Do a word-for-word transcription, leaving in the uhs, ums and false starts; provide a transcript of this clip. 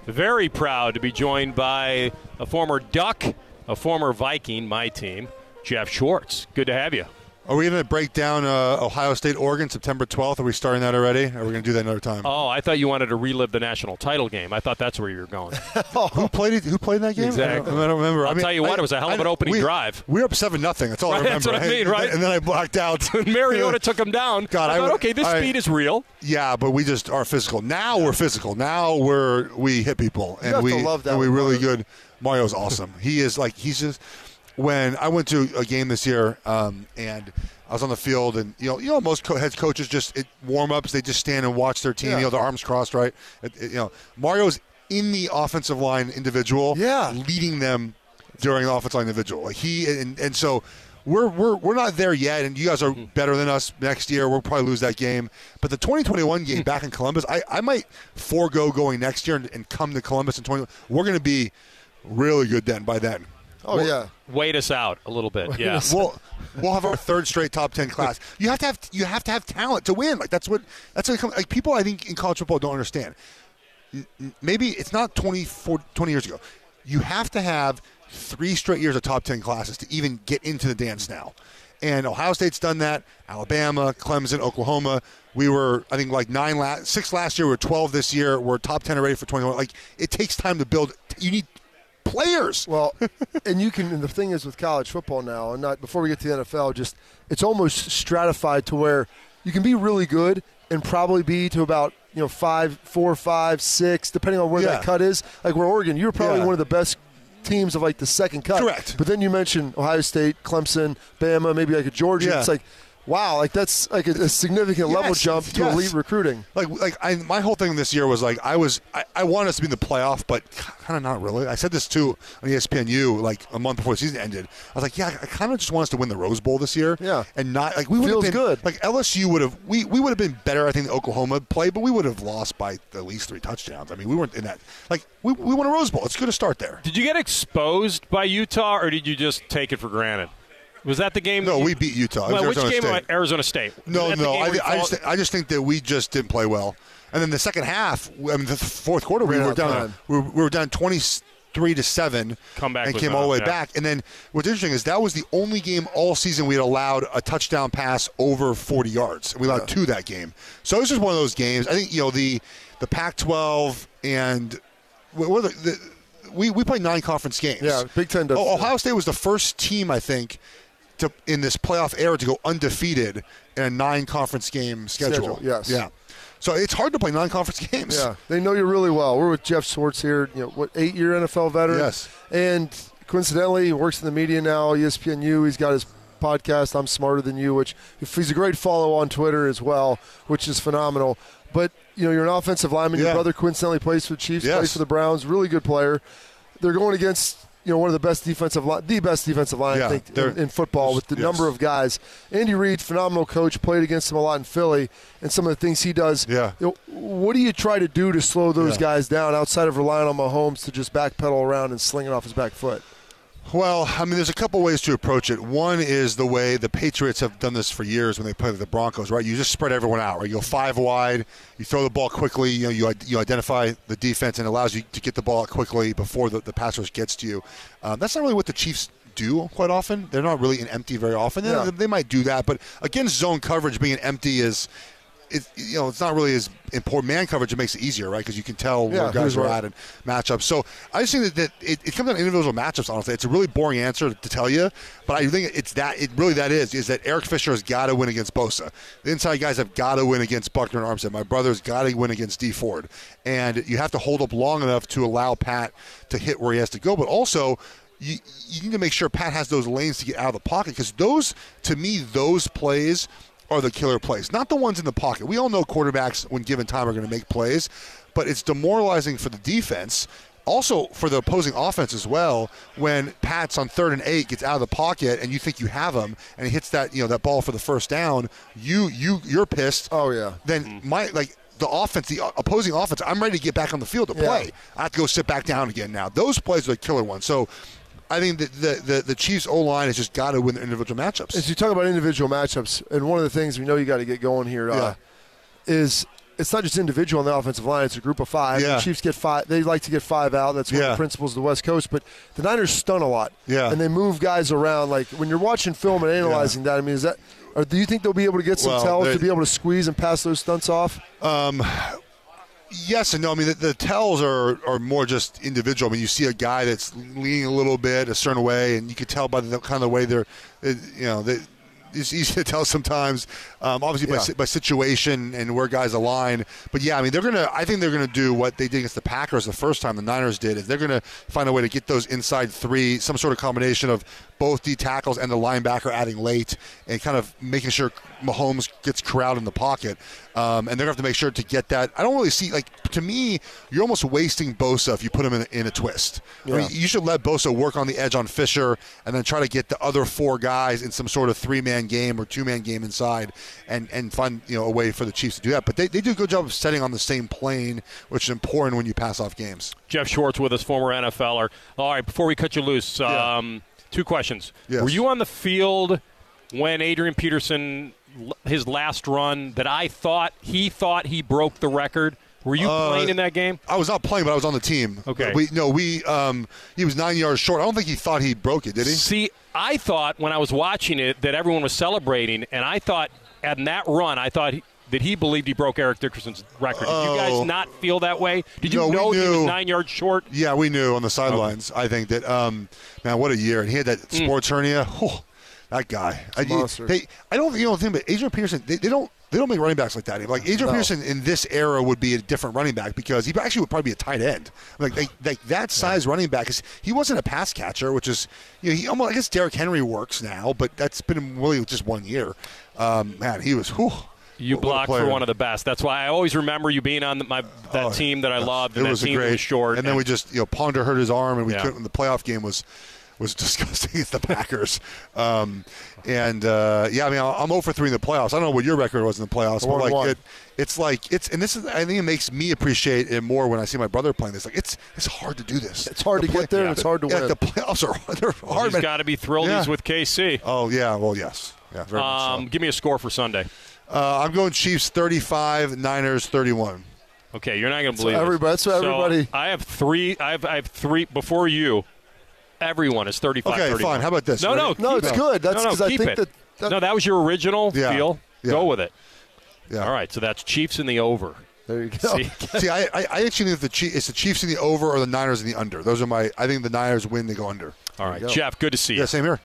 very proud to be joined by a former Duck, a former Viking, my team, Jeff Schwartz. Good to have you. Are we going to break down uh, Ohio State, Oregon, September twelfth? Are we starting that already? Or are we going to do that another time? Oh, I thought you wanted to relive the national title game. I thought that's where you were going. Who played it? Who played that game? Exactly. I don't, I don't remember. I'll I mean, tell you what, I, it was a hell of an I, opening we, drive. We were up seven nothing. That's all right, I remember. That's what I mean, right? And then I blacked out. Mariota took him down. God, I I thought, would, okay, this I, speed is real. Yeah, but we just are physical. Now we're physical. Now we're we hit people, You and have we to love that and we with really Mario. good. Mario's awesome. He is like he's just. When I went to a game this year, um, and I was on the field, and you know, you know, most co- head coaches just it, warm-ups. They just stand and watch their team. Yeah. You know, their arms crossed, right? It, it, you know, Mario's in the offensive line individual, Yeah. leading them during the offensive line individual. Like he and, and so we're we're we're not there yet, and you guys are better than us next year. We'll probably lose that game, but the twenty twenty-one game back in Columbus, I, I might forego going next year and, and come to Columbus in twenty. We're going to be really good then. By then. Oh, We're- yeah. Wait us out a little bit. Yeah. We'll we'll have our third straight top ten class. You have to have you have to have talent to win. Like that's what that's what it comes, like people I think in college football don't understand. N- n- Maybe it's not twenty-four, twenty years ago. You have to have three straight years of top ten classes to even get into the dance now. And Ohio State's done that. Alabama, Clemson, Oklahoma. We were I think like nine last six last year. We were twelve this year. We're top ten already for twenty-one. Like it takes time to build. You need players. Well, and you can. And the thing is with college football now, and not before we get to the N F L, just it's almost stratified to where you can be really good and probably be to about you know five, four, five, six, depending on where Yeah. that cut is. Like where Oregon, you're probably Yeah. one of the best teams of like the second cut. Correct. But then you mentioned Ohio State, Clemson, Bama, maybe like a Georgia. Yeah. It's like, wow, like that's like a, a significant level Yes, jump to yes. elite recruiting. Like, like I, my whole thing this year was like I was I, I wanted us to be in the playoff, but kind of not really. I said this too on E S P N U like a month before the season ended. I was like, yeah, I kind of just want us to win the Rose Bowl this year. Yeah. and not like we would Feels have been good. Like L S U would have we, we would have been better. I think than Oklahoma played, but we would have lost by at least three touchdowns. I mean, we weren't in that. Like we we won a Rose Bowl. It's good to start there. Did you get exposed by Utah, or did you just take it for granted? Was that the game? No, that you, we beat Utah. It was Well, which Arizona game? State. Arizona State. No, Was that the no. game I, where you I, fall- just, I just think that we just didn't play well. And then the second half, I mean, the fourth quarter, we Ran were out of down. time. We were, we were down twenty-three to seven. Comeback and was came all the on, way yeah. back. And then what's interesting is that was the only game all season we had allowed a touchdown pass over forty yards. And we allowed Yeah. two that game. So it was just one of those games. I think you know the the Pac twelve and what what are the, the we we played nine conference games. Yeah, Big Ten does. Oh, Ohio State was the first team, I think, to in this playoff era to go undefeated in a nine-conference game schedule. Schedule, yes. Yeah. So it's hard to play nine-conference games. Yeah, they know you really well. We're with Jeff Schwartz here, you know, what, eight-year N F L veteran. Yes. And coincidentally, he works in the media now, E S P N U. He's got his podcast, I'm Smarter Than You, which he's a great follow on Twitter as well, which is phenomenal. But, you know, you're an offensive lineman. Yeah. Your brother coincidentally plays for the Chiefs, Yes. plays for the Browns, really good player. They're going against, you know, one of the best defensive line, the best defensive line, Yeah, I think, they're- in, in football with the yes. number of guys. Andy Reid, phenomenal coach, played against him a lot in Philly, and some of the things he does. Yeah. You know, what do you try to do to slow those Yeah. guys down outside of relying on Mahomes to just backpedal around and sling it off his back foot? Well, I mean, there's a couple ways to approach it. One is the way the Patriots have done this for years when they play the Broncos, right? You just spread everyone out, right? You go five wide, you throw the ball quickly, you know, you, you identify the defense, and it allows you to get the ball out quickly before the, the pass rush gets to you. Um, that's not really what the Chiefs do quite often. They're not really in empty very often. Yeah. They, they might do that, but against zone coverage, being empty is – It, you know, it's not really as important. Man coverage, it makes it easier, right? Because you can tell Yeah, where guys who's are right. at and matchups. So I just think that, that it, it comes down to individual matchups, honestly. It's a really boring answer to tell you, but I think it's that, it really that is, is that Eric Fisher has got to win against Bosa. The inside guys have got to win against Buckner and Armstead. My brother's got to win against D Ford. And you have to hold up long enough to allow Pat to hit where he has to go, but also you, you need to make sure Pat has those lanes to get out of the pocket, because those, to me, those plays are the killer plays, not the ones in the pocket. We all know quarterbacks, when given time, are going to make plays, but it's demoralizing for the defense, also for the opposing offense as well, when Pat's on third and eight, gets out of the pocket, and you think you have him, and he hits that, you know, that ball for the first down. You you you're pissed. Oh yeah. Then my like. The offense, the opposing offense, I'm ready to get back on the field to Yeah. play. I have to go sit back down again now. Those plays are the killer ones. So I think that the, the, the Chiefs' O-line has just got to win the individual matchups. As you talk about individual matchups, and one of the things we know you got to get going here uh, Yeah. is it's not just individual on the offensive line; it's a group of five. Yeah. The Chiefs get five; they like to get five out. That's one Yeah. of the principles of the West Coast. But the Niners stun a lot, Yeah. and they move guys around. Like when you're watching film and analyzing that, I mean, is that? Or do you think they'll be able to get some Well, tells they- to be able to squeeze and pass those stunts off? Yes and no. I mean, the, the tells are, are more just individual. I mean, you see a guy that's leaning a little bit a certain way, and you can tell by the kind of the way they're, it, you know, they, it's easy to tell sometimes. Um, obviously, by, Yeah. si- by situation and where guys align. But yeah, I mean, they're gonna. I think they're gonna do what they did against the Packers the first time the Niners did. Is they're gonna find a way to get those inside three, some sort of combination of both the tackles and the linebacker adding late, and kind of making sure Mahomes gets corralled in the pocket. Um, and they're gonna have to make sure to get that. I don't really see like to me, you're almost wasting Bosa if you put him in, in a twist. I mean, Yeah. you should let Bosa work on the edge on Fisher, and then try to get the other four guys in some sort of three-man game or two-man game inside, and, and find you know a way for the Chiefs to do that. But they, they do a good job of setting on the same plane, which is important when you pass off games. Jeff Schwartz with us, former N F L er. All right, before we cut you loose, Yeah. um, two questions. Yes. Were you on the field when Adrian Peterson, his last run, that I thought he thought he broke the record? Were you Uh, playing in that game? I was not playing, but I was on the team. Okay. We no, we um, he was nine yards short. I don't think he thought he broke it, did he? See, I thought when I was watching it that everyone was celebrating, and I thought at that run, I thought he, that he believed he broke Eric Dickerson's record. Did you guys Oh. not feel that way? Did you No, we know he was knew. nine yards short? Yeah, we knew on the sidelines. I think that, um, man, what a year! And he had that Mm. sports hernia. Oh, that guy. I, monster. Hey, I don't, you know, think, but Adrian Peterson, they, they don't, they don't make running backs like that. Like Adrian No. Peterson in this era would be a different running back because he actually would probably be a tight end. Like, they, like that size running back is. He wasn't a pass catcher, which is, you know, he almost. I guess Derrick Henry works now, but that's been really just one year. Um, man, he was. Whew, You what a blocked for player. one of the best. That's why I always remember you being on the, my that Oh, team that I loved, It and that was a team great that was short. and then we just you know Ponder hurt his arm, and we Yeah. couldn't. The playoff game was was disgusting against the Packers. Um, and uh, yeah, I mean, I'm zero for three in the playoffs. I don't know what your record was in the playoffs, but One like one. it, it's like it's and this is I think it makes me appreciate it more when I see my brother playing this. Like it's it's hard to do this. It's hard The to get there, and yeah. it's hard to yeah, win. the playoffs are they're hard. He's man. got to be thrilled Yeah. he's with K C. Oh yeah, well yes, yeah, very much Um, so. give me a score for Sunday. Uh, I'm going Chiefs thirty-five, Niners thirty-one. Okay, you're not going to So believe it. everybody- that's what So everybody- I have three. I have, I have three before you. Everyone is thirty-five. Okay, thirty-one. fine. How about this? No, no, Ready? No, keep it's it. good. That's no, no, 'cause I keep think it. that- that- no, that was your original Yeah. feel. Yeah. Go with it. Yeah. All right, so that's Chiefs in the over. There you go. See? See, I, I, I actually think the Chiefs, it's the Chiefs in the over or the Niners in the under. Those are my. I think the Niners win. They go under. All right, you go. Jeff. Good to see you. Yeah, same here.